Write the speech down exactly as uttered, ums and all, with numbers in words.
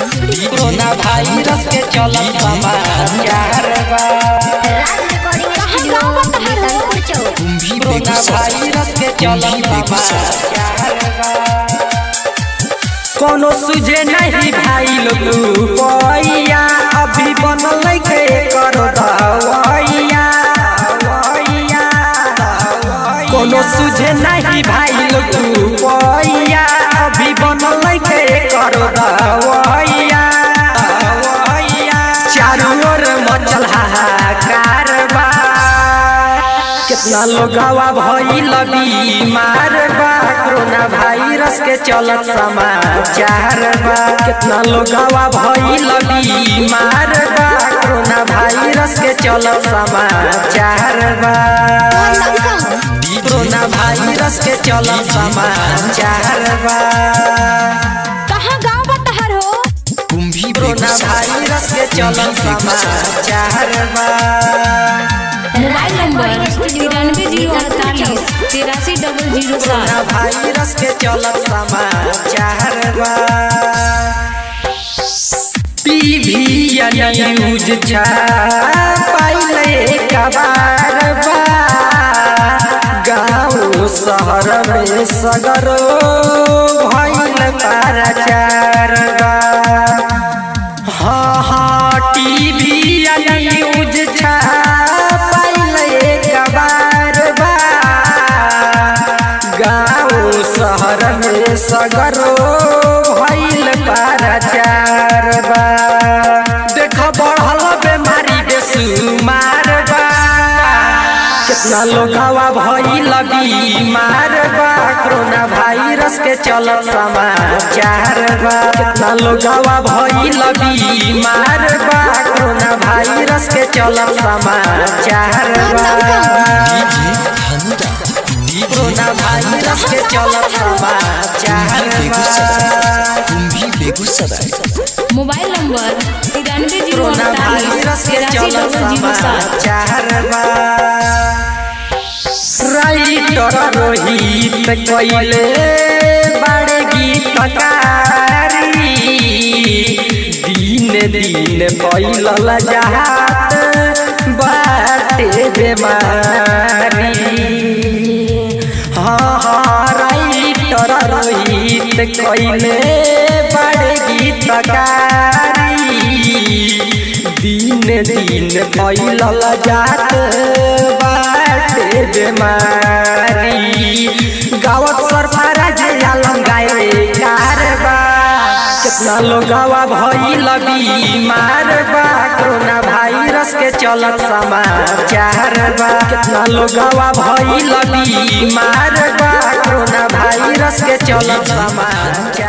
Corona virus के चलत समाचार बा। कोरोना वायरस के चलत समाचार बा। कोनो सुझे नहीं भाई लोग पैया अभी बनल के करो दवाइया। कोनो सुझे नहीं भाई लोग पैया अभी बनल के करो दवाइया। चारों ओर मचल हाहाकार बा। कितना लोगवा भइल बीमार बा। कोरोना वायरस के चलत समाचार बा। कितना लोगवा भइल बीमार बा। कोरोना वायरस के चलत समाचार बा। कोरोना वायरस के चलत समाचार बा। कहाँ गाँव बतहर हो? कोरोना वायरस के चलत समाचार बा। मोबाइल नंबर तिरानवे जीरो अड़तालीस तिरासी डबल जीरो सात। कोरोना वायरस के चलत समाचार बा। टीवी या न्यूज छापाइले कबार बा। गाँव शहर में सगरो भइल प्रचार बा। हाँ हाँ टीवी या न्यूज छापाइले कबार बा। गाँव शहर में सगरो भइल प्रचार बा। देख बढ़ल बेमारी बेसुमार बा। कितना लोगवा भइल बीमार बा। कोरोना वायरस के चलत समाचार बा। कितना लोगवा भइल बीमार बा। कोरोना वायरस के चलत समाचार बा। कोरोना वायरस के चलत समाचार बा। मोबाइल नंबर तिरानवे जीरो कोरोना वायरस के चलत समाचार बा। राइटर रोहित कइले बड़े गीतकारी। दिन दिन फैलल जात बाटे बेमारी। हाँ हाँ राइटर रोहित कइले बड़े गीतकारी। दिन दिन फैलल जात बाटे बेमारी। गावत सरफराज आलम गाए कारबा। कितना लोगवा भइल बीमार बा। कोरोना वायरस के चलत समाचार बा। कितना लोगवा भइल बीमार बा। कोरोना वायरस के चलत समाचार